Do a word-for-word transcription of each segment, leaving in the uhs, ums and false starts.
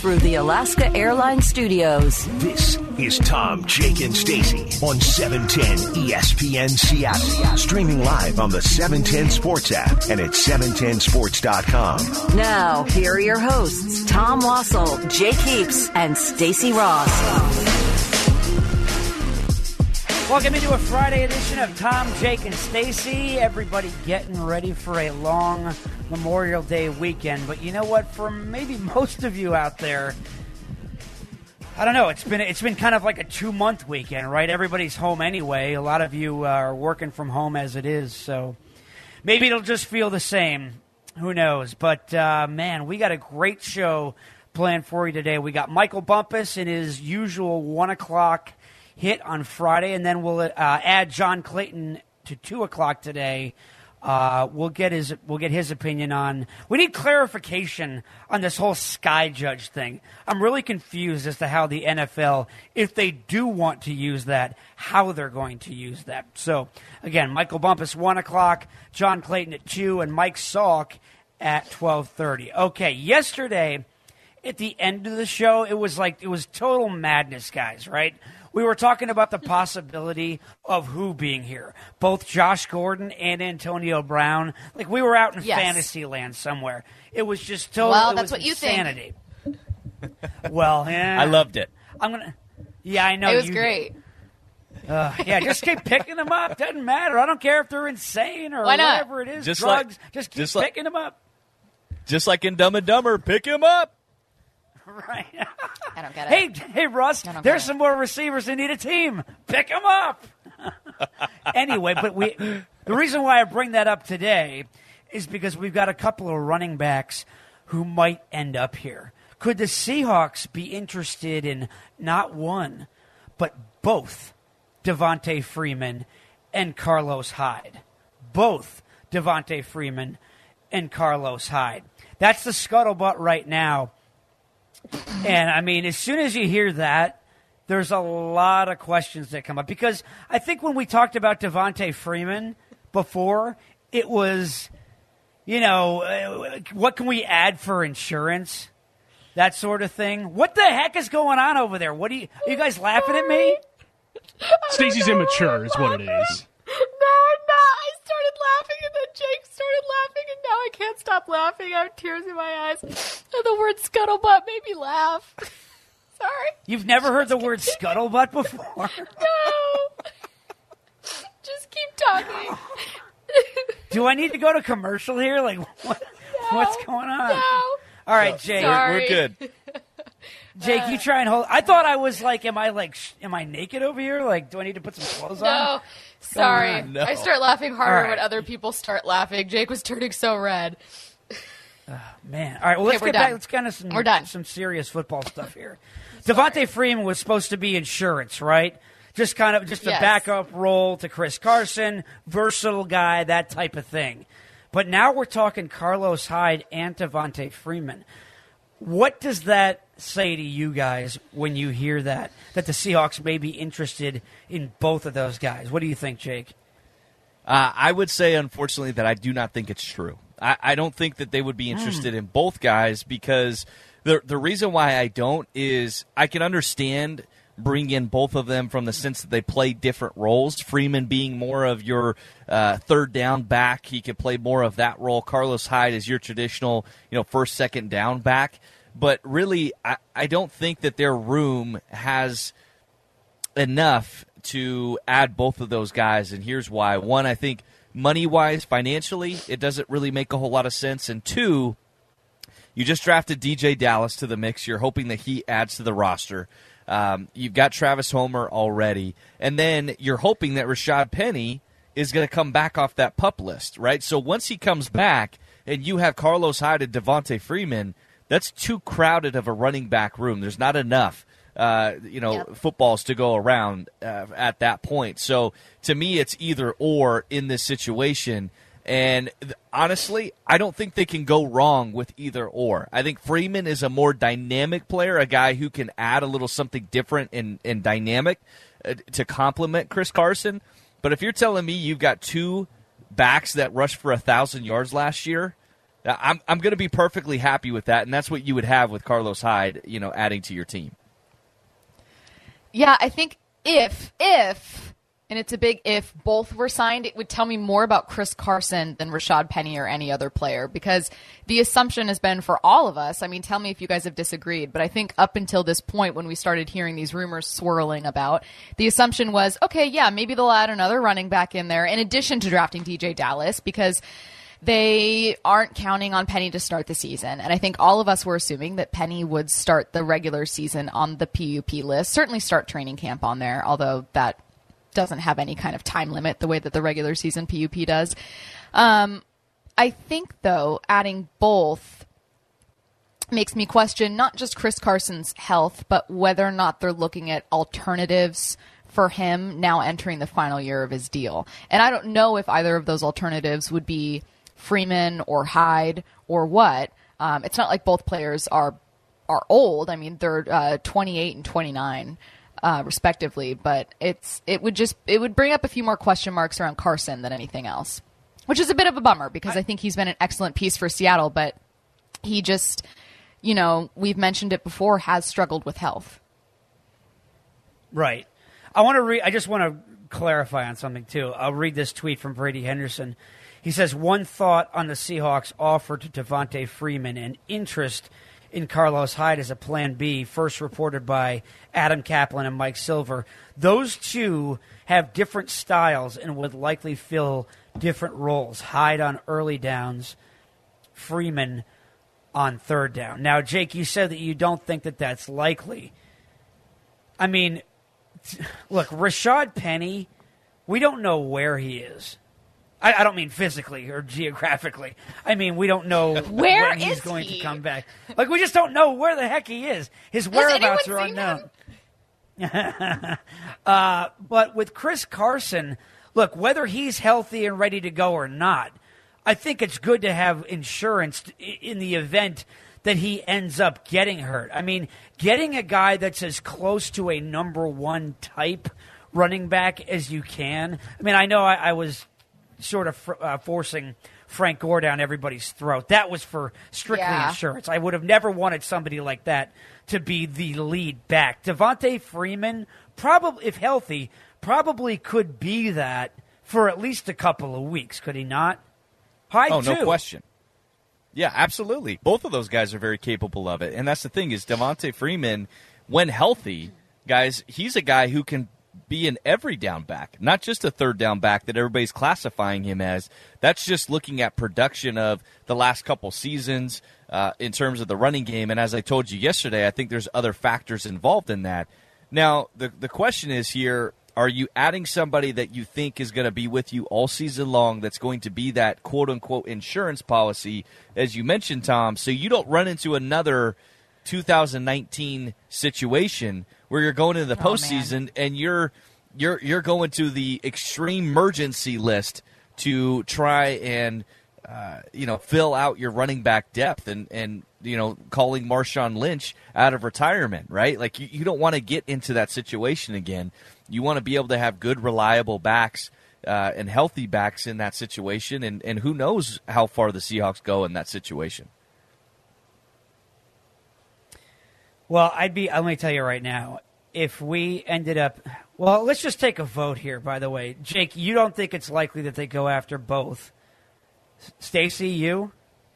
through the Alaska Airlines Studios. This is Tom, Jake, and Stacy on seven ten E S P N Seattle. Streaming live on the seven ten Sports app and at seven ten sports dot com. Now, here are your hosts, Tom Wassel, Jake Heaps, and Stacy Ross. Welcome into a Friday edition of Tom, Jake, and Stacy. Everybody getting ready for a long Memorial Day weekend. But you know what? For maybe most of you out there, I don't know. It's been it's been kind of like a two-month weekend, right? Everybody's home anyway. A lot of you are working from home as it is, so maybe it'll just feel the same. Who knows? But, uh, man, we got a great show planned for you today. We got Michael Bumpus in his usual one o'clock hit on Friday, and then we'll uh, add John Clayton to two o'clock today. Uh, we'll get his we'll get his opinion on. We need clarification on this whole Sky Judge thing. I'm really confused as to how the N F L, if they do want to use that, how they're going to use that. So again, Michael Bumpus one o'clock, John Clayton at two, and Mike Salk at twelve thirty. Okay, yesterday at the end of the show, it was like it was total madness, guys. Right? We were talking about the possibility of who being here, both Josh Gordon and Antonio Brown. Like we were out in yes. fantasy land somewhere. It was just total. Well, it that's was what you insanity. think. Well, yeah, I loved it. I'm gonna. Yeah, I know. It was you, great. Uh, yeah, just keep picking them up. Doesn't matter. I don't care if they're insane or Why not? whatever it is. Just drugs. like, just keep just like, picking them up. Just like in Dumb and Dumber, pick him up. Right. I don't get Hey, it. hey, Russ. There's some more receivers that need a team. Pick them up. Anyway, but we. The reason why I bring that up today is because we've got a couple of running backs who might end up here. Could the Seahawks be interested in not one, but both Devontae Freeman and Carlos Hyde? Both Devontae Freeman and Carlos Hyde. That's the scuttlebutt right now. And, I mean, as soon as you hear that, there's a lot of questions that come up. Because I think when we talked about Devontae Freeman before, it was, you know, uh, what can we add for insurance? That sort of thing. What the heck is going on over there? What are you, are you guys laughing at me? Stacy's immature is what it is. No, no. I started laughing, and then Jake started laughing, and now I can't stop laughing. I have tears in my eyes. And the word scuttlebutt made me laugh. Sorry. You've never heard the word scuttlebutt before? No. Just keep talking. Do I need to go to commercial here? Like, what, No, what's going on? No. All right, Jake. Sorry. We're good. Jake, you try and hold. I thought I was like, am I like, sh- am I naked over here? Like, do I need to put some clothes on? No. Sorry. No. I start laughing harder All right. when other people start laughing. Jake was turning so red. Man. All right, well, let's Okay, we're get back. done. Let's get into some, We're done. some serious football stuff here. Devontae Freeman was supposed to be insurance, right? Just kind of just a Yes. backup role to Chris Carson, versatile guy, that type of thing. But now we're talking Carlos Hyde and Devontae Freeman. What does that say to you guys when you hear that, that the Seahawks may be interested in both of those guys? What do you think, Jake? Uh, I would say, unfortunately, that I do not think it's true. I, I don't think that they would be interested mm. in both guys because the the reason why I don't is I can understand bring in both of them from the sense that they play different roles. Freeman being more of your uh, third down back, he could play more of that role. Carlos Hyde is your traditional, you know, first, second down back. But really, I, I don't think that their room has enough to add both of those guys, and here's why. One, I think money-wise, financially, it doesn't really make a whole lot of sense. And two, you just drafted D J Dallas to the mix. You're hoping that he adds to the roster. Um, you've got Travis Homer already. And then you're hoping that Rashad Penny is going to come back off that PUP list, right? So once he comes back and you have Carlos Hyde and Devontae Freeman, that's too crowded of a running back room. There's not enough, uh, you know, yep. footballs to go around uh, at that point. So to me, it's either or in this situation. And th- honestly, I don't think they can go wrong with either or. I think Freeman is a more dynamic player, a guy who can add a little something different and, and dynamic uh, to complement Chris Carson. But if you're telling me you've got two backs that rushed for one thousand yards last year, I'm I'm going to be perfectly happy with that, and that's what you would have with Carlos Hyde, you know, adding to your team. Yeah, I think if, if, and it's a big if, both were signed, it would tell me more about Chris Carson than Rashad Penny or any other player, because the assumption has been for all of us, I mean, tell me if you guys have disagreed, but I think up until this point when we started hearing these rumors swirling about, the assumption was, okay, yeah, maybe they'll add another running back in there in addition to drafting D J Dallas, because they aren't counting on Penny to start the season. And I think all of us were assuming that Penny would start the regular season on the P U P list, certainly start training camp on there, although that doesn't have any kind of time limit the way that the regular season P U P does. Um, I think, though, adding both makes me question not just Chris Carson's health, but whether or not they're looking at alternatives for him now entering the final year of his deal. And I don't know if either of those alternatives would be Freeman or Hyde or what. Um, it's not like both players are are old. I mean, they're uh, twenty-eight and twenty-nine, uh, respectively. But it's it would just it would bring up a few more question marks around Carson than anything else, which is a bit of a bummer because I, I think he's been an excellent piece for Seattle, but he just, you know, we've mentioned it before, has struggled with health. Right. I want to read. I just want to clarify on something too. I'll read this tweet from Brady Henderson. He says, one thought on the Seahawks offer to Devontae Freeman and interest in Carlos Hyde as a plan B, first reported by Adam Kaplan and Mike Silver. Those two have different styles and would likely fill different roles. Hyde on early downs, Freeman on third down. Now, Jake, you said that you don't think that that's likely. I mean, look, Rashad Penny, we don't know where he is. I, I don't mean physically or geographically. I mean, we don't know where when he's is going he? to come back. Like, we just don't know where the heck he is. His whereabouts are unknown. uh, but with Chris Carson, look, whether he's healthy and ready to go or not, I think it's good to have insurance in the event that he ends up getting hurt. I mean, getting a guy that's as close to a number one type running back as you can. I mean, I know I, I was sort of uh, forcing Frank Gore down everybody's throat. That was for strictly yeah. insurance. I would have never wanted somebody like that to be the lead back. Devontae Freeman, probably, if healthy, probably could be that for at least a couple of weeks, could he not? Hyde oh, too. No question. Yeah, absolutely. Both of those guys are very capable of it. And that's the thing is Devontae Freeman, when healthy, guys, he's a guy who can be an every down back, not just a third down back that everybody's classifying him as. That's just looking at production of the last couple seasons uh, in terms of the running game. And as I told you yesterday, I think there's other factors involved in that. Now, the the question is here, are you adding somebody that you think is going to be with you all season long that's going to be that quote-unquote insurance policy, as you mentioned, Tom, so you don't run into another two thousand nineteen situation where you're going into the oh, postseason man. and you're you're you're going to the extreme emergency list to try and uh, you know fill out your running back depth and and you know calling Marshawn Lynch out of retirement, right? Like you, you don't want to get into that situation again. You want to be able to have good, reliable backs uh, and healthy backs in that situation, and and who knows how far the Seahawks go in that situation. Well, I'd be, let me tell you right now, if we ended up, well, let's just take a vote here, by the way. Jake, you don't think it's likely that they go after both. Stacey, you?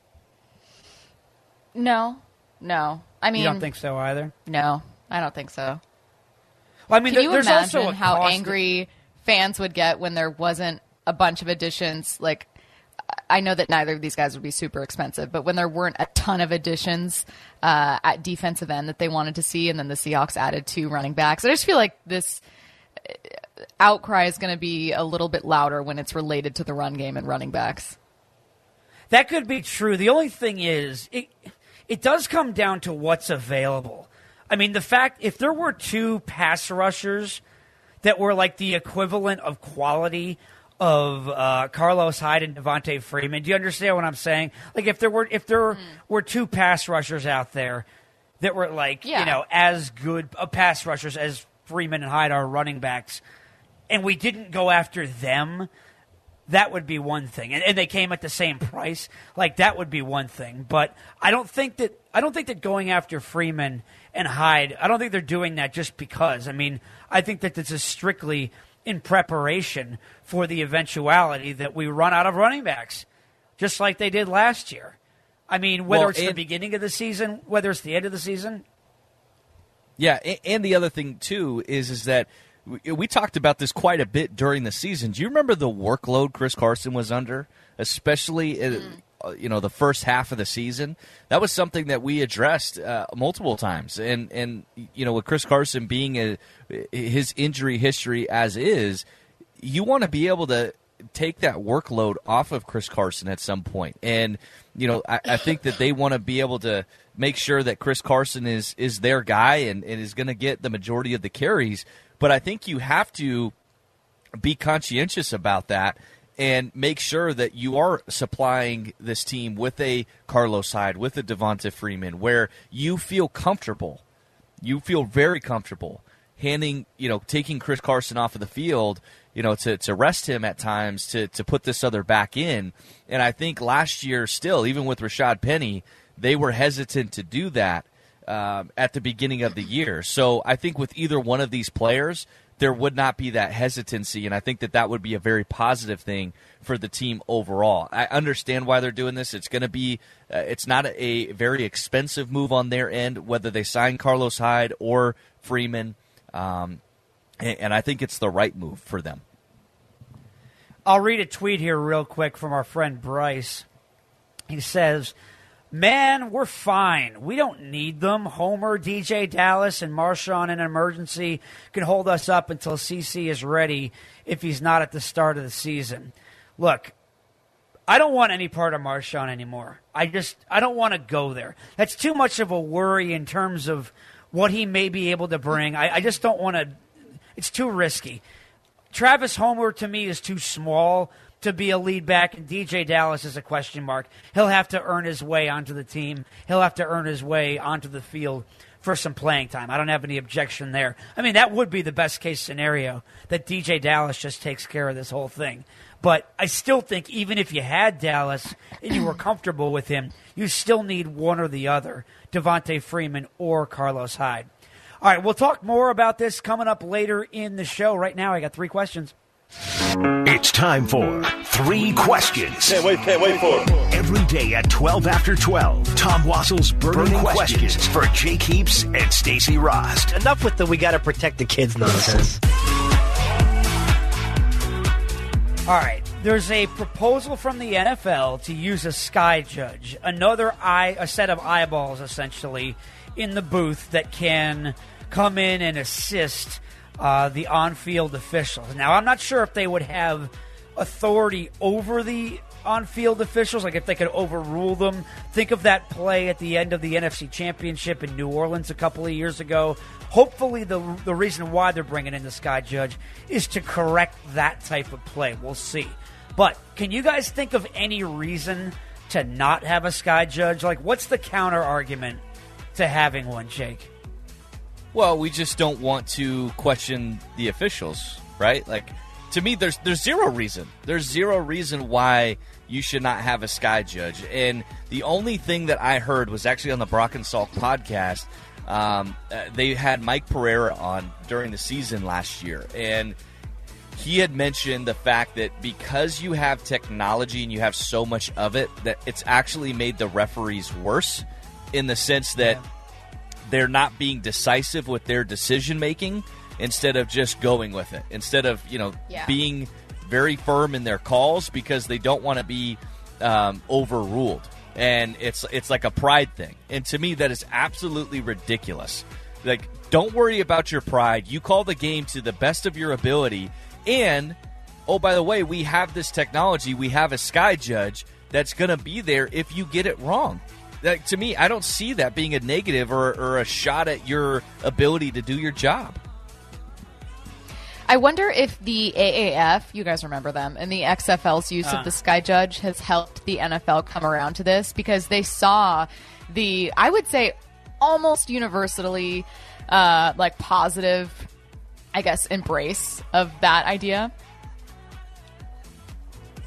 No, no. I mean, you don't think so either? No, I don't think so. Well, I mean, Can you there's imagine also a how cost angry fans would get when there wasn't a bunch of additions? Like, I know that neither of these guys would be super expensive, but when there weren't a ton of additions uh, at defensive end that they wanted to see, and then the Seahawks added two running backs, I just feel like this outcry is going to be a little bit louder when it's related to the run game and running backs. That could be true. The only thing is, it it does come down to what's available. I mean, the fact, if there were two pass rushers that were like the equivalent of quality of uh, Carlos Hyde and Devontae Freeman, do you understand what I'm saying? Like, if there were if there mm. were two pass rushers out there that were like, yeah. you know, as good uh, pass rushers as Freeman and Hyde are running backs, and we didn't go after them, that would be one thing. And, and they came at the same price. Like, that would be one thing. But I don't think that I don't think that going after Freeman and Hyde, I don't think they're doing that just because. I mean, I think that this is strictly in preparation for the eventuality that we run out of running backs, just like they did last year. I mean, whether well, it's and, the beginning of the season, whether it's the end of the season. Yeah, and, and the other thing, too, is, is that we, we talked about this quite a bit during the season. Do you remember the workload Chris Carson was under, especially mm. uh, you know, the first half of the season? That was something that we addressed uh, multiple times. And, and, you know, with Chris Carson being a, his injury history as is, you want to be able to take that workload off of Chris Carson at some point. And, you know, I, I think that they want to be able to make sure that Chris Carson is, is their guy and, and is going to get the majority of the carries. But I think you have to be conscientious about that and make sure that you are supplying this team with a Carlos Hyde, with a Devonta Freeman, where you feel comfortable. You feel very comfortable handing, you know, taking Chris Carson off of the field, you know, to, to rest him at times, to, to put this other back in. And I think last year still, even with Rashad Penny, they were hesitant to do that um, at the beginning of the year. So I think with either one of these players, there would not be that hesitancy, and I think that that would be a very positive thing for the team overall. I understand why they're doing this. It's going to be uh, – it's not a, a very expensive move on their end, whether they sign Carlos Hyde or Freeman, um, and, and I think it's the right move for them. I'll read a tweet here real quick from our friend Bryce. He says, man, we're fine. We don't need them. Homer, D J Dallas, and Marshawn in an emergency can hold us up until C C is ready if he's not at the start of the season. Look, I don't want any part of Marshawn anymore. I just, I don't want to go there. That's too much of a worry in terms of what he may be able to bring. I, I just don't want to, it's too risky. Travis Homer, to me, is too small to be a lead back, and D J Dallas is a question mark. He'll have to earn his way onto the team. He'll have to earn his way onto the field for some playing time. I don't have any objection there. I mean, that would be the best-case scenario, that D J Dallas just takes care of this whole thing. But I still think even if you had Dallas and you were comfortable with him, you still need one or the other, Devonta Freeman or Carlos Hyde. All right, we'll talk more about this coming up later in the show. Right now, I got three questions. It's time for Three Questions. Can't wait, can't wait for it. Every day at twelve after twelve, Tom Wassel's Burning, Burning questions. questions for Jake Heaps and Stacey Rost. Enough with the we got to protect the kids nonsense. All right, there's a proposal from the N F L to use a sky judge, another eye, a set of eyeballs, essentially, in the booth that can come in and assist uh, the on-field officials. Now, I'm not sure if they would have authority over the on-field officials, like if they could overrule them. Think of that play at the end of the N F C Championship in New Orleans a couple of years ago. Hopefully the the reason why they're bringing in the sky judge is to correct that type of play. We'll see. But can you guys think of any reason to not have a sky judge? Like, what's the counter argument to having one, Jake? Well, we just don't want to question the officials, right? Like, to me, there's there's zero reason. There's zero reason why you should not have a sky judge. And the only thing that I heard was actually on the Brock and Salk podcast. Um, uh, they had Mike Pereira on during the season last year, and he had mentioned the fact that because you have technology and you have so much of it, that it's actually made the referees worse in the sense that yeah. they're not being decisive with their decision making instead of just going with it, instead of, you know, yeah. being very firm in their calls because they don't want to be um, overruled. And it's it's like a pride thing. And to me, that is absolutely ridiculous. Like, don't worry about your pride. You call the game to the best of your ability. And, oh, by the way, we have this technology. We have a sky judge that's going to be there if you get it wrong. Like, to me, I don't see that being a negative or, or a shot at your ability to do your job. I wonder if the A A F, you guys remember them, and the X F L's use uh. of the sky judge has helped the N F L come around to this, because they saw the, I would say, almost universally, uh, like, positive, I guess, embrace of that idea.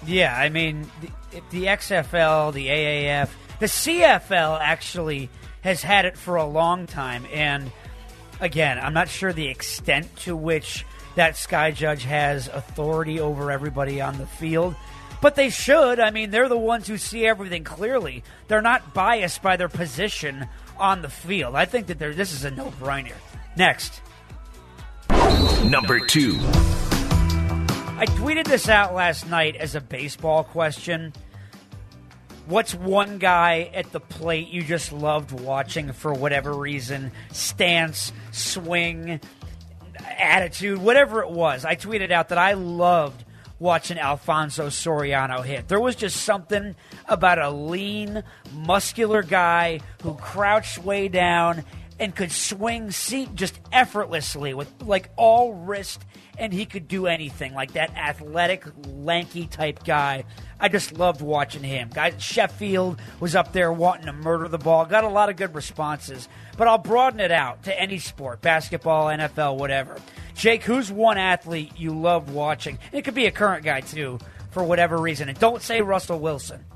Yeah, I mean, the, the X F L, the A A F, the C F L actually has had it for a long time. And, again, I'm not sure the extent to which that Sky Judge has authority over everybody on the field. But they should. I mean, they're the ones who see everything clearly. They're not biased by their position on the field. I think that this is a no-brainer. Next. Number two. I tweeted this out last night as a baseball question. What's one guy at the plate you just loved watching for whatever reason? Stance, swing, attitude, whatever it was. I tweeted out that I loved watching Alfonso Soriano hit. There was just something about a lean, muscular guy who crouched way down and could swing seat just effortlessly with like all wrist, and he could do anything, like that athletic, lanky type guy. I just loved watching him. Guys, Sheffield was up there wanting to murder the ball. Got a lot of good responses. But I'll broaden it out to any sport, basketball, N F L, whatever. Jake, who's one athlete you loved watching? It could be a current guy, too, for whatever reason. And don't say Russell Wilson.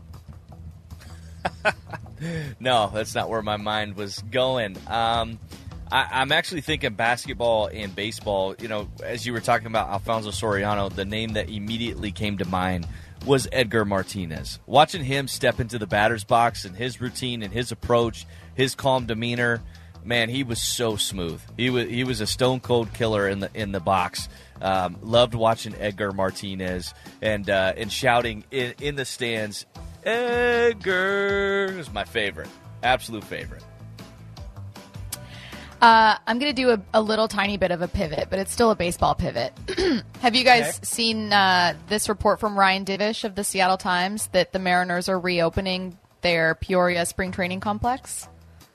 No, that's not where my mind was going. Um, I, I'm actually thinking basketball and baseball. You know, as you were talking about Alfonso Soriano, the name that immediately came to mind was Edgar Martinez. Watching him step into the batter's box and his routine and his approach, his calm demeanor, man, he was so smooth. He was he was a stone cold killer in the in the box. Um, loved watching Edgar Martinez and uh, and shouting in, in the stands. Edgar is my favorite, absolute favorite. Uh, I'm going to do a, a little tiny bit of a pivot, but it's still a baseball pivot. Have you guys okay. seen uh, this report from Ryan Divish of the Seattle Times that the Mariners are reopening their Peoria spring training complex?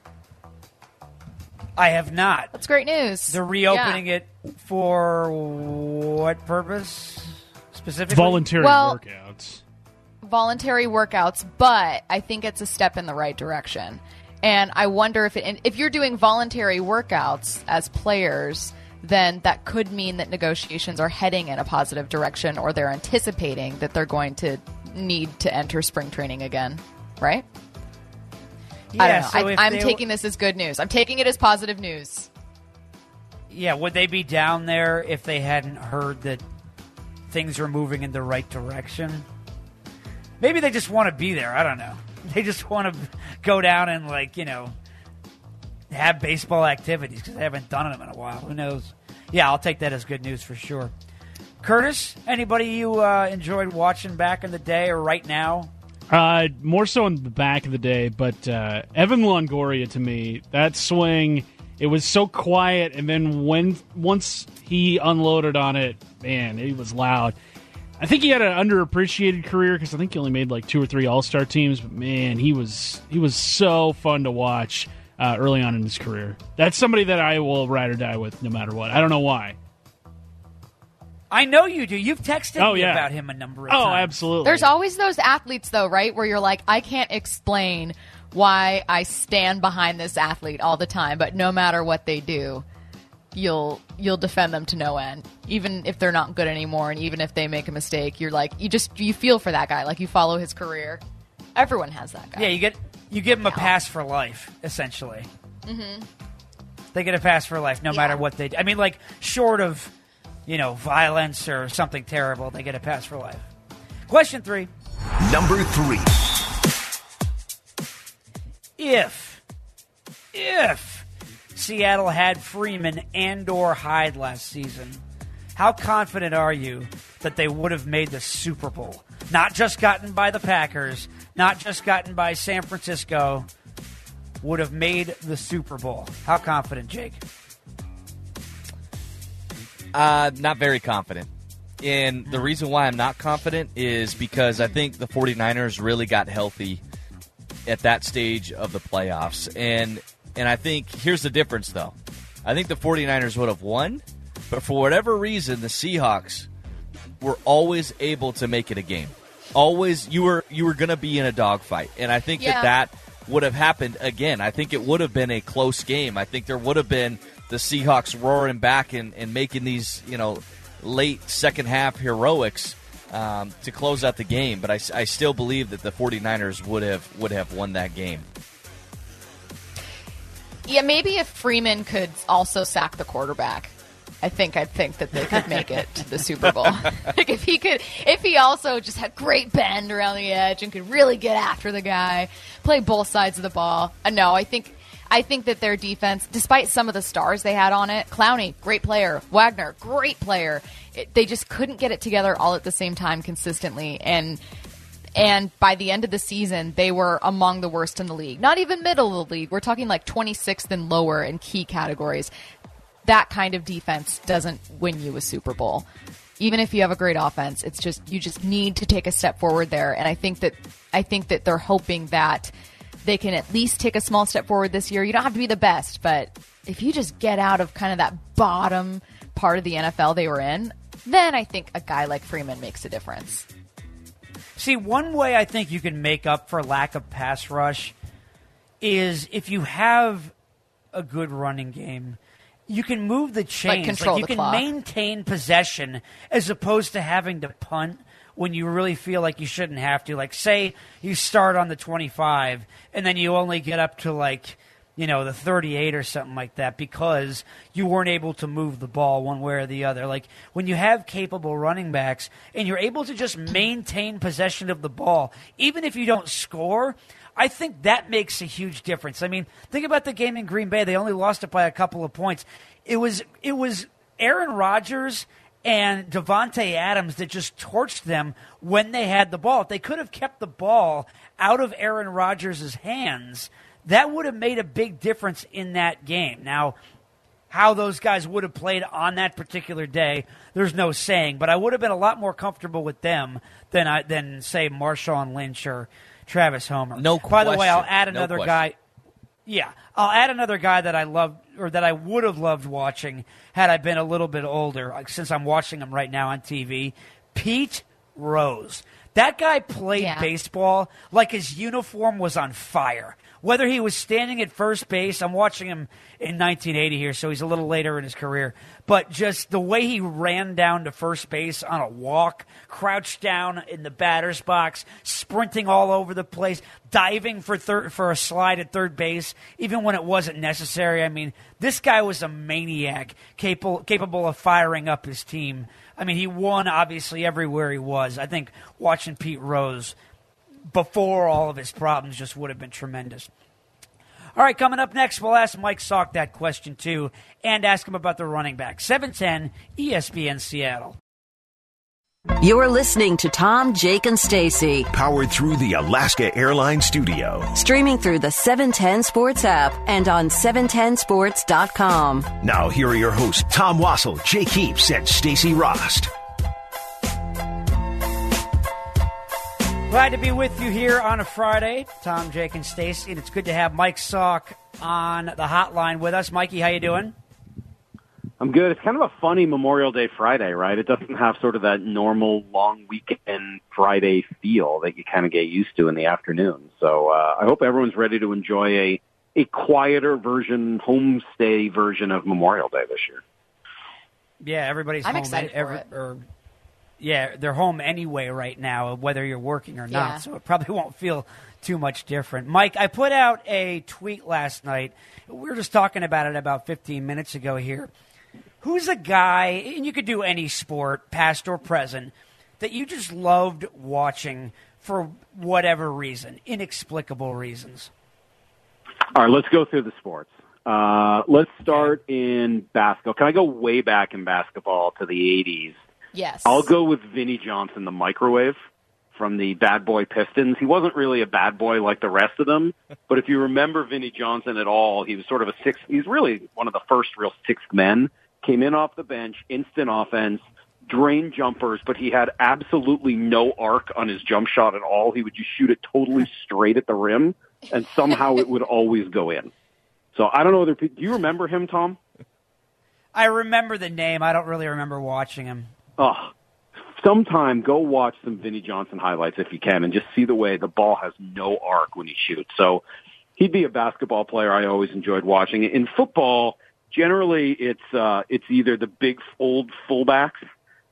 I have not. That's great news. They're reopening yeah. it for what purpose specifically? Voluntary well, workouts. Voluntary workouts, but I think it's a step in the right direction. And I wonder if it, if you're doing voluntary workouts as players, then that could mean that negotiations are heading in a positive direction, or they're anticipating that they're going to need to enter spring training again, right? Yeah, I don't know. so I, I'm they, taking this as good news. I'm taking it as positive news. Yeah, would they be down there if they hadn't heard that things are moving in the right direction? Maybe they just want to be there. I don't know. They just want to go down and, like, you know, have baseball activities because they haven't done them in a while. Who knows? Yeah, I'll take that as good news for sure. Curtis, anybody you uh, enjoyed watching back in the day or right now? Uh, more so in the back of the day, but uh, Evan Longoria, to me, that swing, it was so quiet, and then when once he unloaded on it, man, it was loud. I think he had an underappreciated career because I think he only made like two or three All-Star teams, but man, he was he was so fun to watch uh, early on in his career. That's somebody that I will ride or die with no matter what. I don't know why. I know you do. You've texted oh, me yeah. about him a number of oh, times. Oh, absolutely. There's always those athletes, though, right, where you're like, I can't explain why I stand behind this athlete all the time, but no matter what they do, you'll you'll defend them to no end, even if they're not good anymore, and even if they make a mistake. You're like, you just you feel for that guy, like you follow his career. Everyone has that guy. Yeah, you get you give them a pass for life, essentially. Mm-hmm. They get a pass for life, no yeah. matter what they do. I mean, like, short of, you know, violence or something terrible, they get a pass for life. Question three. Number three. If, if Seattle had Freeman and or Hyde last season, how confident are you that they would have made the Super Bowl? Not just gotten by the Packers, not just gotten by San Francisco, would have made the Super Bowl. How confident, Jake? Uh, not very confident. And the reason why I'm not confident is because I think the 49ers really got healthy at that stage of the playoffs. And and I think here's the difference, though. I think the 49ers would have won, but for whatever reason, the Seahawks were always able to make it a game. Always, you were you were going to be in a dogfight. And I think yeah. that that would have happened again. I think it would have been a close game. I think there would have been the Seahawks roaring back and, and making these, you know, late second half heroics. um, to close out the game. But I, I still believe that the 49ers would have would have won that game. Yeah, maybe if Freeman could also sack the quarterback, I think I'd think that they could make it to the Super Bowl. Like if he could, if he also just had great bend around the edge and could really get after the guy, play both sides of the ball. Uh, no, I think I think that their defense, despite some of the stars they had on it, Clowney, great player, Wagner, great player, it, they just couldn't get it together all at the same time consistently. And And by the end of the season, they were among the worst in the league. Not even middle of the league. We're talking like twenty-sixth and lower in key categories. That kind of defense doesn't win you a Super Bowl. Even if you have a great offense, it's just you just need to take a step forward there. And I think that I think that they're hoping that they can at least take a small step forward this year. You don't have to be the best, but if you just get out of kind of that bottom part of the N F L they were in, then I think a guy like Freeman makes a difference. See, one way I think you can make up for lack of pass rush is if you have a good running game, you can move the chains. Like control like you the can clock. maintain possession as opposed to having to punt when you really feel like you shouldn't have to. Like, say you start on the twenty-five and then you only get up to, like, you know, the thirty-eight or something like that because you weren't able to move the ball one way or the other. Like, when you have capable running backs and you're able to just maintain possession of the ball, even if you don't score, I think that makes a huge difference. I mean, think about the game in Green Bay. They only lost it by a couple of points. It was it was Aaron Rodgers and Devontae Adams that just torched them when they had the ball. If they could have kept the ball out of Aaron Rodgers' hands, that would have made a big difference in that game. Now, how those guys would have played on that particular day, there's no saying. But I would have been a lot more comfortable with them than, I, than say, Marshawn Lynch or Travis Homer. No By question. the way, I'll add No another question. guy. Yeah, I'll add another guy that I love or that I would have loved watching had I been a little bit older, like, since I'm watching him right now on T V. Pete Rose. That guy played Yeah. baseball like his uniform was on fire. Whether he was standing at first base, I'm watching him in nineteen eighty here, so he's a little later in his career. But just the way he ran down to first base on a walk, crouched down in the batter's box, sprinting all over the place, diving for third, for a slide at third base, even when it wasn't necessary. I mean, this guy was a maniac, capable capable of firing up his team. I mean, he won, obviously, everywhere he was. I think watching Pete Rose before all of his problems just would have been tremendous. All right, coming up next, we'll ask Mike Salk that question, too, and ask him about the running back. seven ten E S P N Seattle. You're listening to Tom, Jake, and Stacy. Powered through the Alaska Airlines Studio. Streaming through the seven ten Sports app and on seven ten sports dot com. Now, here are your hosts, Tom Wassel, Jake Heaps, and Stacy Rost. Glad to be with you here on a Friday. Tom, Jake, and Stacy, and it's good to have Mike Salk on the hotline with us. Mikey, how you doing? I'm good. It's kind of a funny Memorial Day Friday, right? It doesn't have sort of that normal long weekend Friday feel that you kind of get used to in the afternoon. So uh, I hope everyone's ready to enjoy a, a quieter version, homestay version of Memorial Day this year. Yeah, everybody's I'm home. excited for every, it. Or, yeah, they're home anyway right now, whether you're working or not, Yeah. so it probably won't feel too much different. Mike, I put out a tweet last night. We were just talking about it about fifteen minutes ago here. Who's a guy, and you could do any sport, past or present, that you just loved watching for whatever reason, inexplicable reasons? All right, let's go through the sports. Uh, let's start in basketball. Can I go way back in basketball to the eighties? Yes. I'll go with Vinnie Johnson, the microwave from the Bad Boy Pistons. He wasn't really a bad boy like the rest of them, but if you remember Vinnie Johnson at all, he was sort of a six. He's really one of the first real sixth men. Came in off the bench, instant offense, drained jumpers, but he had absolutely no arc on his jump shot at all. He would just shoot it totally straight at the rim, and somehow it would always go in. So I don't know whether do you remember him, Tom? I remember the name. I don't really remember watching him. Oh, sometime go watch some Vinnie Johnson highlights if you can and just see the way the ball has no arc when he shoots. So he'd be a basketball player I always enjoyed watching. In football, generally it's uh, it's either the big old fullbacks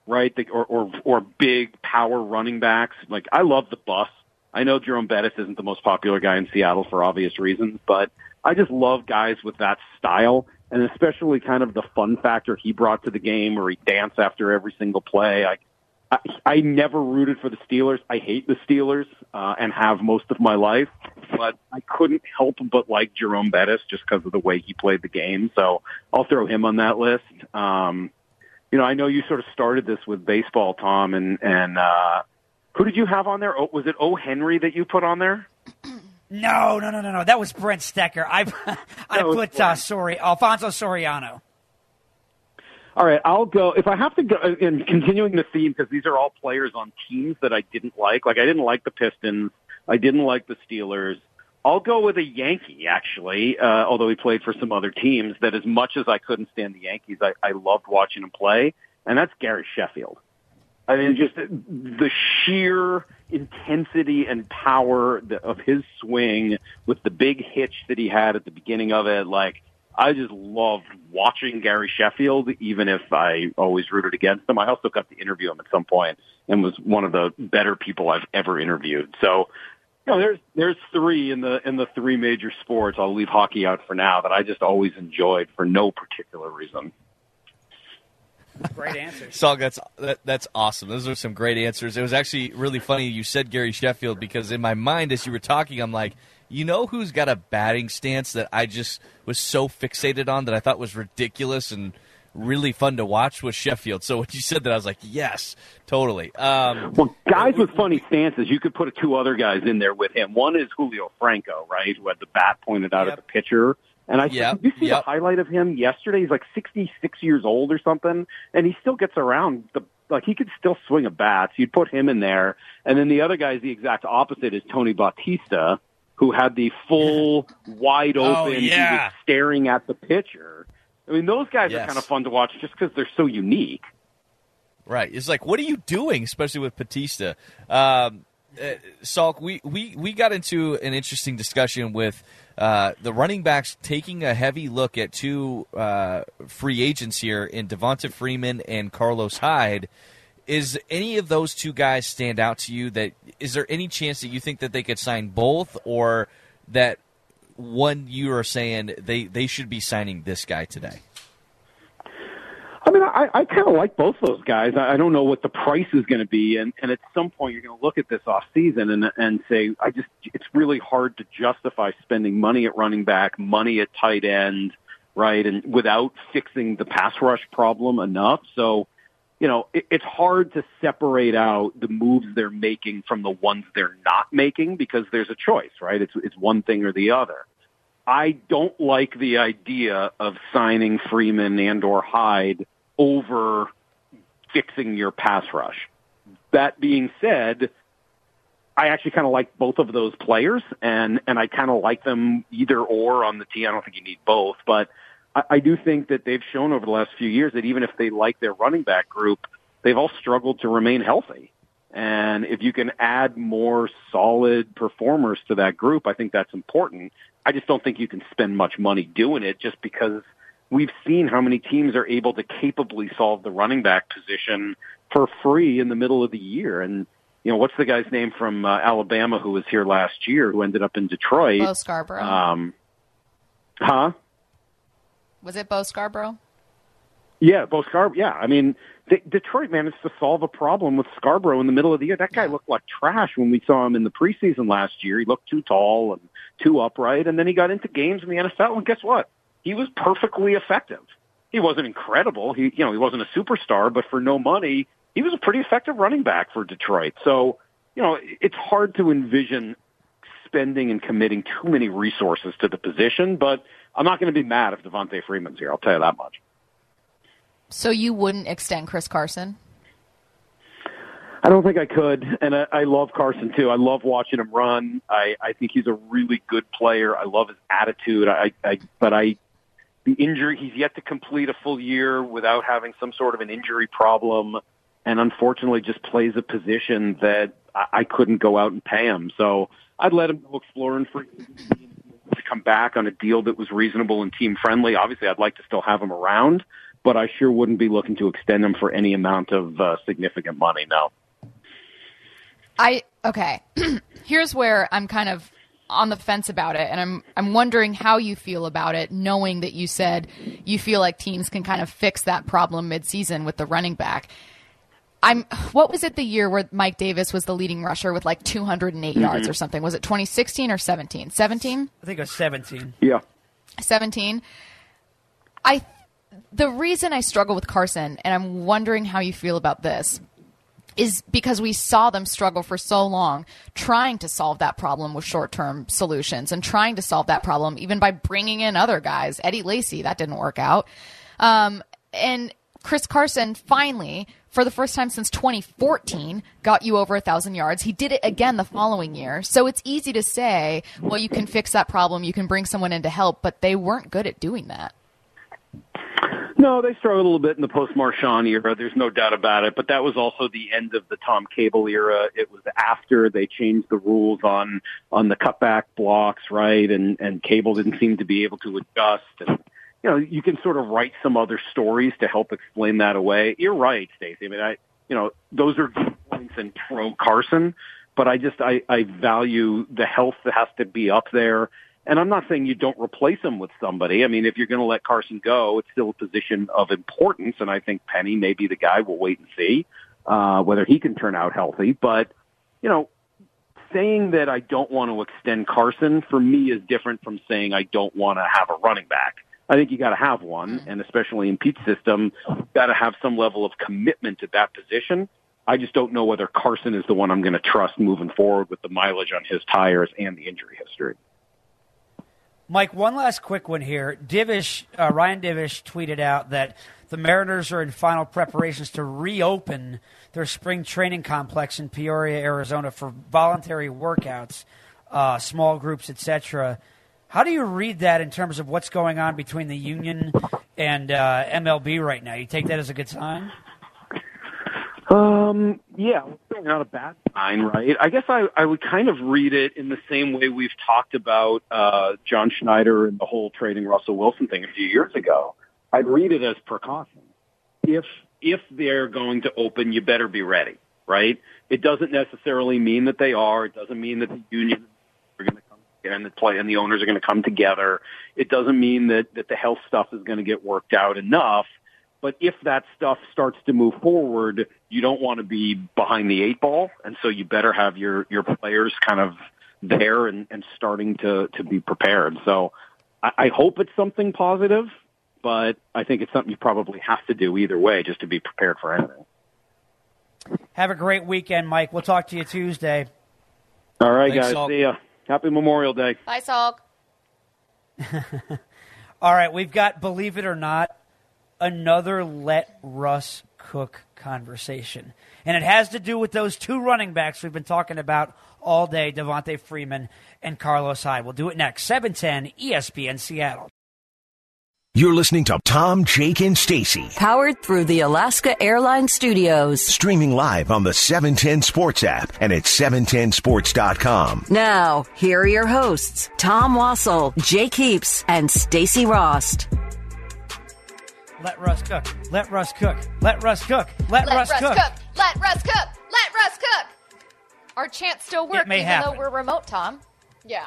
right? The, or, or or big power running backs. Like, I love the bus. I know Jerome Bettis isn't the most popular guy in Seattle for obvious reasons, but I just love guys with that style, and especially kind of the fun factor he brought to the game where he danced after every single play. I, I, I never rooted for the Steelers. I hate the Steelers uh, and have most of my life, but I couldn't help but like Jerome Bettis just because of the way he played the game. So I'll throw him on that list. Um, you know, I know you sort of started this with baseball, Tom, and, and uh, who did you have on there? Oh, was it O. Henry that you put on there? No, no, no, no, no. That was Brent Stecker. I I No, put uh, Sori, Alfonso Soriano. All right, I'll go. If I have to go, and continuing the theme, because these are all players on teams that I didn't like. Like, I didn't like the Pistons. I didn't like the Steelers. I'll go with a Yankee, actually, uh, although he played for some other teams, that as much as I couldn't stand the Yankees, I, I loved watching him play, and that's Gary Sheffield. I mean, just the sheer intensity and power of his swing with the big hitch that he had at the beginning of it. Like, I just loved watching Gary Sheffield, even if I always rooted against him. I also got to interview him at some point and was one of the better people I've ever interviewed. So, you know, there's there's three in the in the three major sports. I'll leave hockey out for now that I just always enjoyed for no particular reason. Great answers. Saul, that's that, that's awesome. Those are some great answers. It was actually really funny you said Gary Sheffield, because in my mind as you were talking, I'm like, you know who's got a batting stance that I just was so fixated on that I thought was ridiculous and really fun to watch was Sheffield. So when you said that, I was like, yes, totally. Um, well, guys with funny stances, you could put two other guys in there with him. One is Julio Franco, right, who had the bat pointed out Yep. at the pitcher. And I Yep, did you see yep. the highlight of him yesterday? He's like sixty-six years old or something, and he still gets around. The like he could still swing a bat. So you'd put him in there, and then the other guy is the exact opposite. Is Tony Bautista, who had the full wide open. Oh, He yeah. was staring at the pitcher. I mean, those guys Yes. are kind of fun to watch just because they're so unique. Right. It's like, what are you doing, especially with Batista? Um, uh, Salk, we, we, we got into an interesting discussion with uh, the running backs taking a heavy look at two uh, free agents here in Devonta Freeman and Carlos Hyde. Is any of those two guys stand out to you? That is there any chance that you think that they could sign both, or that one you are saying they, they should be signing this guy today? I mean, I, I kind of like both those guys. I, I don't know what the price is going to be, and, and at some point you're going to look at this off season and and say, I just it's really hard to justify spending money at running back, money at tight end, right, and without fixing the pass rush problem enough. So, you know, it, it's hard to separate out the moves they're making from the ones they're not making because there's a choice, right? It's it's one thing or the other. I don't like the idea of signing Freeman and or Hyde over fixing your pass rush. That being said, I actually kind of like both of those players, and, and I kind of like them either or on the team. I don't think you need both, but I, I do think that they've shown over the last few years that even if they like their running back group, they've all struggled to remain healthy. And if you can add more solid performers to that group, I think that's important. I just don't think you can spend much money doing it just because we've seen how many teams are able to capably solve the running back position for free in the middle of the year. And, you know, what's the guy's name from uh, Alabama who was here last year who ended up in Detroit? Bo Scarborough. Um, huh? Was it Bo Scarborough? Yeah, Bo Scarborough. Yeah, I mean, D- Detroit managed to solve a problem with Scarborough in the middle of the year. That guy looked like trash when we saw him in the preseason last year. He looked too tall and too upright, and then he got into games in the N F L, and guess what? He was perfectly effective. He wasn't incredible. He, you know, he wasn't a superstar, but for no money, he was a pretty effective running back for Detroit. So, you know, it's hard to envision spending and committing too many resources to the position, but I'm not going to be mad if Devonta Freeman's here. I'll tell you that much. So you wouldn't extend Chris Carson? I don't think I could, and I, I love Carson too. I love watching him run. I, I think he's a really good player. I love his attitude. I, I, but I, the injury, he's yet to complete a full year without having some sort of an injury problem, and unfortunately, just plays a position that I, I couldn't go out and pay him. So I'd let him go exploring for to come back on a deal that was reasonable and team friendly. Obviously, I'd like to still have him around. but I sure wouldn't be looking to extend him for any amount of uh, significant money, no. I okay. Here's where I'm kind of on the fence about it, and I'm I'm wondering how you feel about it, knowing that you said you feel like teams can kind of fix that problem midseason with the running back. I'm what was it the year where Mike Davis was the leading rusher with like two hundred eight mm-hmm. yards or something? Was it twenty sixteen or seventeen? seventeen? I think it was seventeen. Yeah. seventeen. I the reason I struggle with Carson, and I'm wondering how you feel about this, is because we saw them struggle for so long trying to solve that problem with short-term solutions and trying to solve that problem even by bringing in other guys. Eddie Lacy, that didn't work out. Um, and Chris Carson finally, for the first time since twenty fourteen, got you over one thousand yards. He did it again the following year. So it's easy to say, well, you can fix that problem, you can bring someone in to help, but they weren't good at doing that. No, they struggled a little bit in the post-Marchand era. There's no doubt about it. But that was also the end of the Tom Cable era. It was after they changed the rules on on the cutback blocks, right? And and Cable didn't seem to be able to adjust. And you know, you can sort of write some other stories to help explain that away. You're right, Stacey. I mean, I you know, those are good points in pro Carson, but I just I, I value the health that has to be up there. And I'm not saying you don't replace him with somebody. I mean, if you're going to let Carson go, it's still a position of importance, and I think Penny may be the guy. We'll wait and see uh, whether he can turn out healthy. But, you know, saying that I don't want to extend Carson, for me, is different from saying I don't want to have a running back. I think you got to have one, and especially in Pete's system, you got to have some level of commitment to that position. I just don't know whether Carson is the one I'm going to trust moving forward with the mileage on his tires and the injury history. Mike, one last quick one here. Divish, uh, Ryan Divish tweeted out that the Mariners are in final preparations to reopen their spring training complex in Peoria, Arizona for voluntary workouts, uh, small groups, et cetera. How do you read that in terms of what's going on between the union and uh, M L B right now? You take that as a good sign? Um, yeah, it's not a bad sign, right? I guess I, I would kind of read it in the same way we've talked about uh, John Schneider and the whole trading Russell Wilson thing a few years ago. I'd read it as precaution. If if they're going to open, you better be ready, right? It doesn't necessarily mean that they are. It doesn't mean that the union are going to come and the play and the owners are going to come together. It doesn't mean that that the health stuff is going to get worked out enough. But if that stuff starts to move forward, you don't want to be behind the eight ball, and so you better have your, your players kind of there and, and starting to, to be prepared. So I, I hope it's something positive, but I think it's something you probably have to do either way just to be prepared for anything. Have a great weekend, Mike. We'll talk to you Tuesday. All right, Thanks, guys. Salk. See ya. Happy Memorial Day. Bye, Salk. All right, we've got, believe it or not, another let Russ cook conversation. And it has to do with those two running backs we've been talking about all day, Devontae Freeman and Carlos Hyde. We'll do it next. seven ten E S P N Seattle. You're listening to Tom, Jake, and Stacey. Powered through the Alaska Airlines Studios. Streaming live on the seven ten Sports app and at seven ten sports dot com. Now, here are your hosts, Tom Wassel, Jake Heaps, and Stacey Rost. Let Russ cook. Let Russ cook. Let Russ cook. Let, Let Russ, Russ cook. cook. Let Russ cook. Let Russ cook. Our chants still work, It may even happen. though we're remote, Tom. Yeah.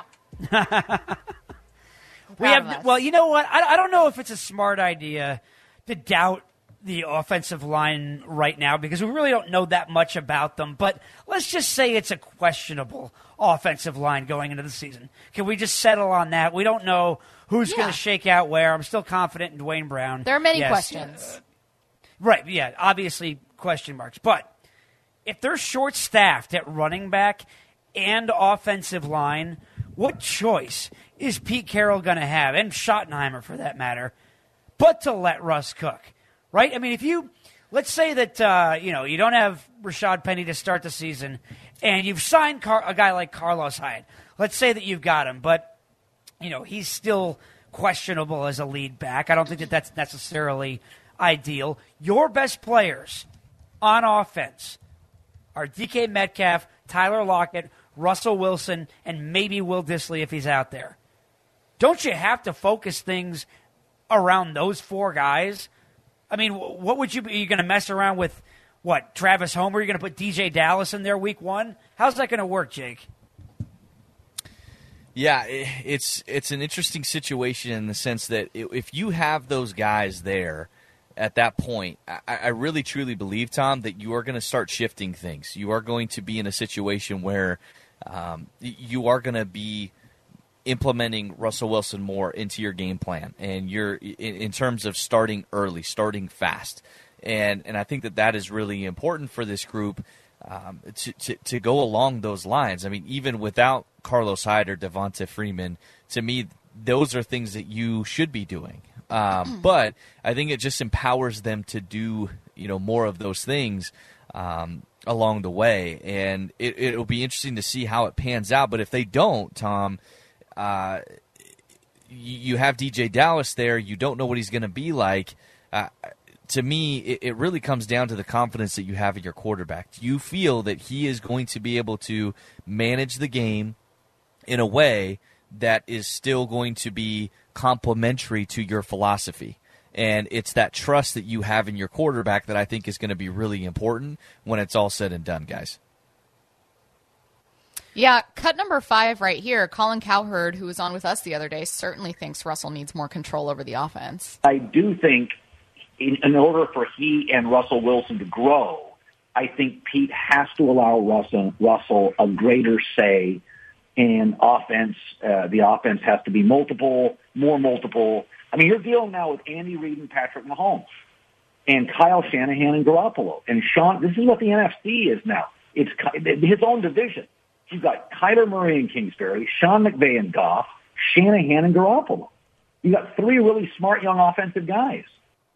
We have, well, you know what? I, I don't know if it's a smart idea to doubt the offensive line right now because we really don't know that much about them. But let's just say it's a questionable offensive line going into the season. Can we just settle on that? We don't know who's Yeah. going to shake out where. I'm still confident in Dwayne Brown. There are many Yes. questions. Uh, right, yeah, obviously question marks. But if they're short-staffed at running back and offensive line, what choice is Pete Carroll going to have, and Schottenheimer for that matter, but to let Russ cook, right? I mean, if you, let's say that, uh, you know, you don't have Rashad Penny to start the season, and you've signed Car- a guy like Carlos Hyde. Let's say that you've got him, but, you know, he's still questionable as a lead back. I don't think that that's necessarily ideal. Your best players on offense are D K Metcalf, Tyler Lockett, Russell Wilson, and maybe Will Dissly if he's out there. Don't you have to focus things around those four guys I mean, what would you be? Are you going to mess around with, what, Travis Homer? You're going to put D J Dallas in there week one? How's that going to work, Jake? Yeah, it's it's an interesting situation in the sense that if you have those guys there at that point, I, I really truly believe, Tom, that you are going to start shifting things. You are going to be in a situation where um, you are going to be implementing Russell Wilson more into your game plan, and you're in, in terms of starting early, starting fast, and and I think that that is really important for this group um, to, to to go along those lines. I mean, even without Carlos Hyde or Devonta Freeman, to me, those are things that you should be doing. Um, but I think it just empowers them to do, you know, more of those things um, along the way, and it, it'll be interesting to see how it pans out. But if they don't, Tom, uh, you, you have D J Dallas there. You don't know what he's going to be like. Uh, to me, it, it really comes down to the confidence that you have in your quarterback. Do you feel that he is going to be able to manage the game in a way that is still going to be complementary to your philosophy? And it's that trust that you have in your quarterback that I think is going to be really important when it's all said and done, guys. Yeah, cut number five right here. Colin Cowherd, who was on with us the other day, certainly thinks Russell needs more control over the offense. I do think in, in order for he and Russell Wilson to grow, I think Pete has to allow Russell, Russell a greater say in offense. Uh, the offense has to be multiple, more multiple. I mean, you're dealing now with Andy Reid and Patrick Mahomes and Kyle Shanahan and Garoppolo. And Sean, this is what the N F C is now. It's his own division. You've got Kyler Murray and Kingsbury, Sean McVay and Goff, Shanahan and Garoppolo. You've got three really smart young offensive guys.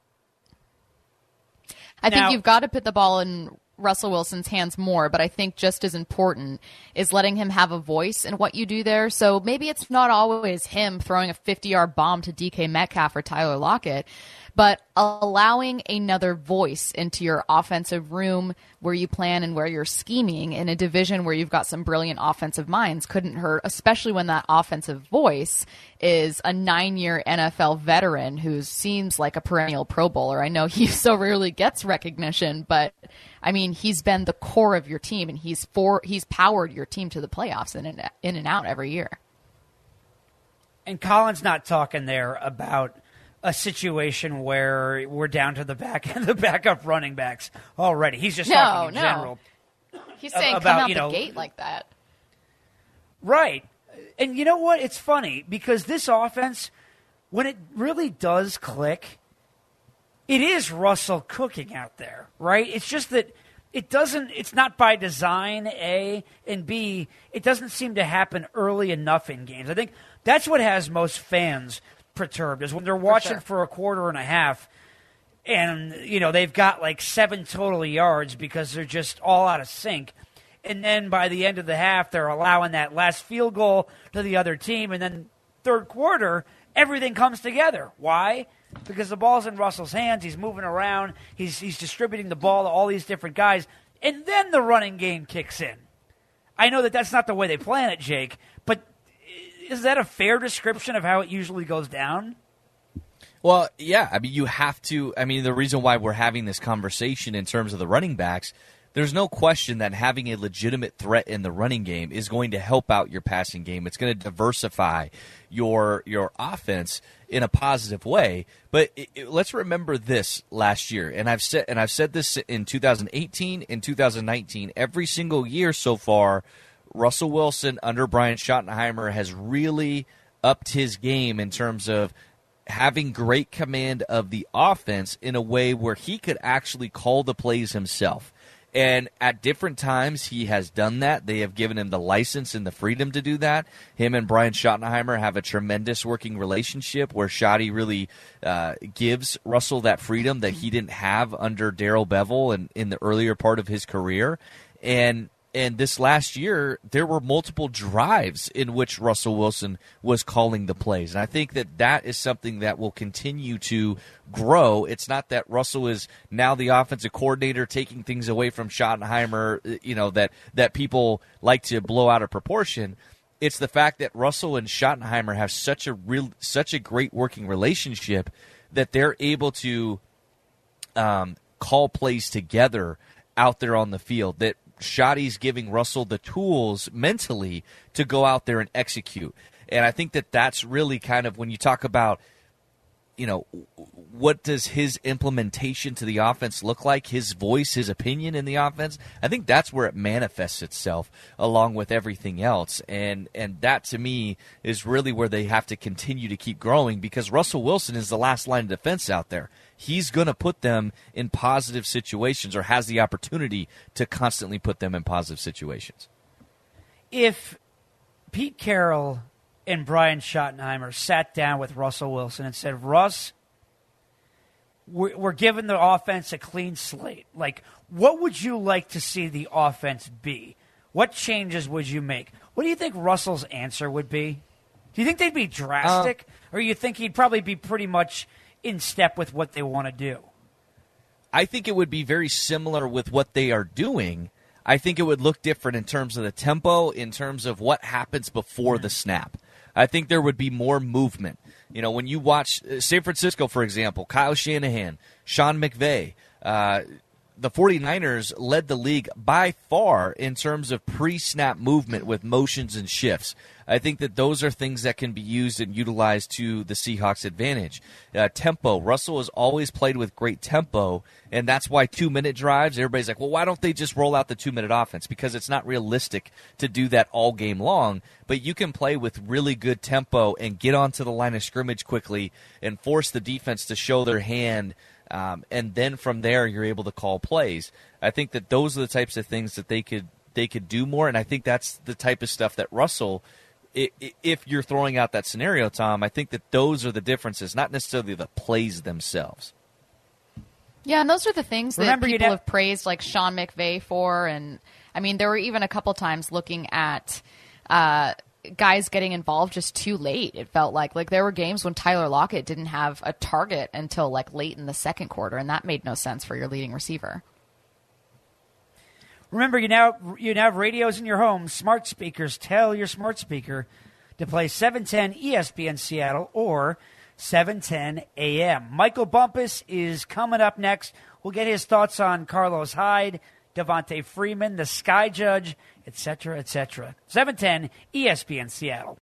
I Now, think you've got to put the ball in Russell Wilson's hands more, but I think just as important is letting him have a voice in what you do there. So maybe it's not always him throwing a fifty-yard bomb to D K Metcalf or Tyler Lockett, but allowing another voice into your offensive room where you plan and where you're scheming in a division where you've got some brilliant offensive minds couldn't hurt, especially when that offensive voice is a nine-year N F L veteran who seems like a perennial Pro Bowler. I know he so rarely gets recognition, but I mean, he's been the core of your team, and he's for he's powered your team to the playoffs in and, in and out every year. And Colin's not talking there about a situation where we're down to the back and the backup running backs already. He's just no, talking in no. general. He's saying about, come out you the know, gate like that. Right. And you know what? It's funny because this offense, when it really does click, it is Russell cooking out there, right? It's just that it doesn't, it's not by design, A, and B, it doesn't seem to happen early enough in games. I think that's what has most fans perturbed, is when they're watching for, sure. for a quarter and a half and, you know, they've got like seven total yards because they're just all out of sync. And then by the end of the half, they're allowing that last field goal to the other team. And then third quarter, everything comes together. Why? Because the ball's in Russell's hands. He's moving around. He's he's distributing the ball to all these different guys. And then the running game kicks in. I know that that's not the way they plan it, Jake, but is that a fair description of how it usually goes down? Well, yeah. I mean, you have to. I mean, the reason why we're having this conversation in terms of the running backs, there's no question that having a legitimate threat in the running game is going to help out your passing game. It's going to diversify your your offense in a positive way. But it, it, let's remember this last year, and I've said and I've said this in two thousand eighteen and two thousand nineteen. Every single year so far, Russell Wilson under Brian Schottenheimer has really upped his game in terms of having great command of the offense in a way where he could actually call the plays himself. And at different times, he has done that. They have given him the license and the freedom to do that. Him and Brian Schottenheimer have a tremendous working relationship where Schotty really uh, gives Russell that freedom that he didn't have under Darrell Bevell and in the earlier part of his career. And And this last year, there were multiple drives in which Russell Wilson was calling the plays. And I think that that is something that will continue to grow. It's not that Russell is now the offensive coordinator taking things away from Schottenheimer, you know, that, that people like to blow out of proportion. It's the fact that Russell and Schottenheimer have such a real, such a great working relationship that they're able to um, call plays together out there on the field, that Shoddy's giving Russell the tools mentally to go out there and execute. And I think that that's really kind of when you talk about, you know, what does his implementation to the offense look like, his voice, his opinion in the offense, I think that's where it manifests itself along with everything else. And and that, to me, is really where they have to continue to keep growing, because Russell Wilson is the last line of defense out there. He's going to put them in positive situations, or has the opportunity to constantly put them in positive situations. If Pete Carroll and Brian Schottenheimer sat down with Russell Wilson and said, Russ, we're, we're giving the offense a clean slate. Like, what would you like to see the offense be? What changes would you make? What do you think Russell's answer would be? Do you think they'd be drastic? Uh, or you think he'd probably be pretty much in step with what they want to do? I think it would be very similar with what they are doing. I think it would look different in terms of the tempo, in terms of what happens before the snap. I think there would be more movement. You know, when you watch uh, San Francisco, for example, Kyle Shanahan, Sean McVay, uh, the 49ers led the league by far in terms of pre-snap movement with motions and shifts. I think that those are things that can be used and utilized to the Seahawks' advantage. Uh, tempo. Russell has always played with great tempo, and that's why two-minute drives, everybody's like, well, why don't they just roll out the two-minute offense? Because it's not realistic to do that all game long, but you can play with really good tempo and get onto the line of scrimmage quickly and force the defense to show their hand, um, and then from there you're able to call plays. I think that those are the types of things that they could they could do more, and I think that's the type of stuff that Russell – if you're throwing out that scenario, Tom, I think that those are the differences, not necessarily the plays themselves. Yeah, and those are the things that Remember, people have, have praised, like Sean McVay for. And, I mean, there were even a couple times looking at uh, guys getting involved just too late, it felt like. Like, there were games when Tyler Lockett didn't have a target until, like, late in the second quarter, and that made no sense for your leading receiver. Remember, you now you now have radios in your home, smart speakers. Tell your smart speaker to play seven ten E S P N Seattle or seven ten A M. Michael Bumpus is coming up next. We'll get his thoughts on Carlos Hyde, Devontae Freeman, the Sky Judge, et cetera, et cetera. seven ten E S P N Seattle.